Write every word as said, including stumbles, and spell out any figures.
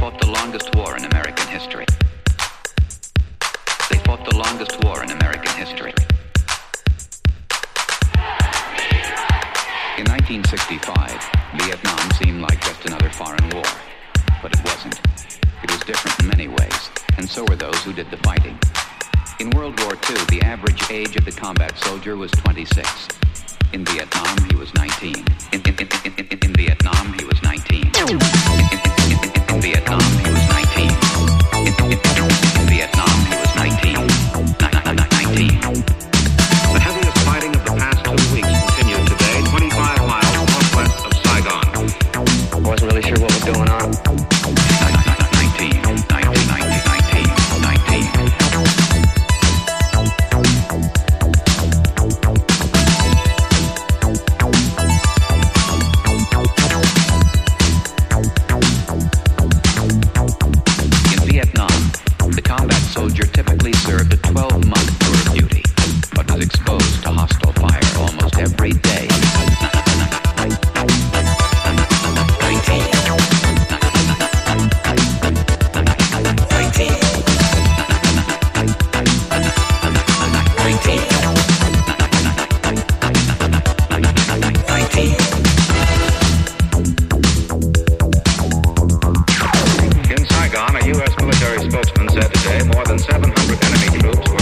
fought the longest war in American history. They fought the longest war in American history. In nineteen sixty-five, Vietnam seemed like just another foreign war. But it wasn't. It was different in many ways, and so were those who did the fighting. In World War Two, the average age of the combat soldier was twenty-six. In Vietnam, he was nineteen. In, in, in, in, in, in Vietnam, he was nineteen. In, in, in, in Vietnam, he was nineteen. In, in, in Vietnam, he was nineteen. nineteen. The heaviest fighting of the past two weeks continued today, twenty-five miles northwest of Saigon. I wasn't really sure what was going on. nineteen, nineteen, nineteen, nineteen, nineteen. Soldier typically served a twelve-month tour of duty, but was exposed to hostile fire almost every day. nineteen. nineteen. nineteen. In Saigon, a U S military spokesman said today more than seven hundred enemy troops